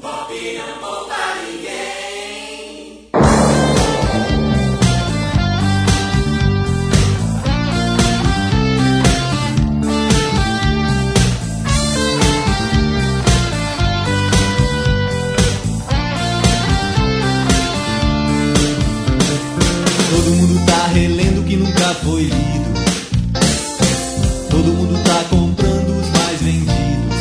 Todo mundo tá relendo o que nunca foi lido. Todo mundo tá comprando os mais vendidos.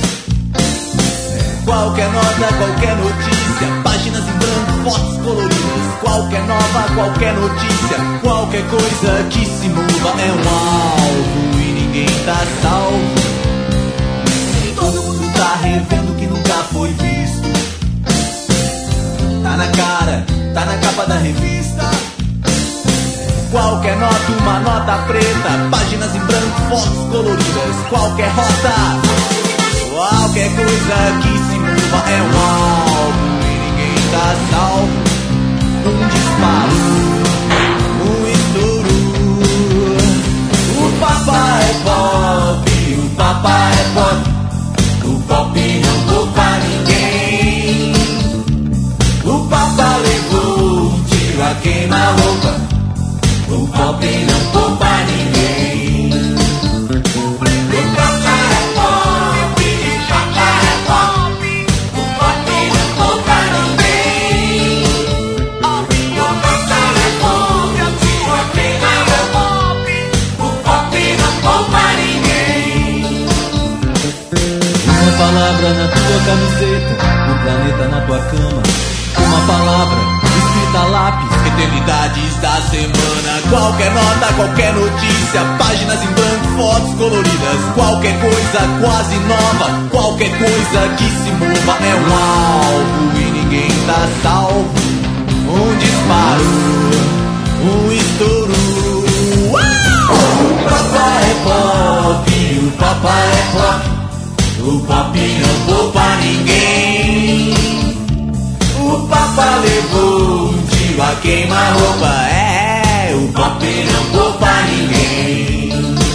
Qualquer nota, qualquer notícia, páginas em branco, fotos coloridas. Qualquer nova, qualquer notícia, qualquer coisa que se mova é um alvo e ninguém tá salvo. Todo mundo tá revendo o que nunca foi visto. Tá na cara, tá na capa da revista. Qualquer nota, uma nota preta, páginas em branco, fotos coloridas. Qualquer rota, qualquer coisa que se mova é um alvo e ninguém tá salvo. Um disparo, um estouro. O papai é pop, o papai é pop. O pop não poupa ninguém. O papai levou um tiro a queima-roupa. O pop não poupa ninguém. O papai é pop, o papai é pop. O pop não poupa ninguém. O papai é pop, eu tiro a queima-roupa. O pop não poupa ninguém. Uma palavra na tua camiseta, um planeta na tua cama. Uma palavra escrita a lápis, eternidades da semana. Qualquer nota, qualquer notícia, páginas em branco, fotos coloridas. Qualquer coisa quase nova, qualquer coisa que se mova é um alvo e ninguém tá salvo. Um disparo, um estouro. O papai é pop, o papai é pop. O pop não poupa ninguém. O papa levou um tiro a queima-roupa. É, o pop não poupa ninguém.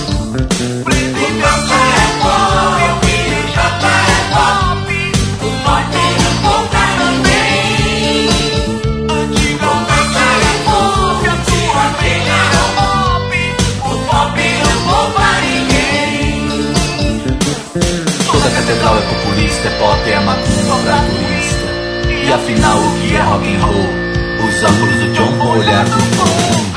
O papa é pop, o papa é pop. O pop não poupa ninguém. O papa é pop, eu tiro a queima-roupa. O pop não poupa ninguém. Toda catedral é populista, é pop, é macumba pra turista. E afinal o que é rock and roll? Os óculos do John com o olhar do Tom.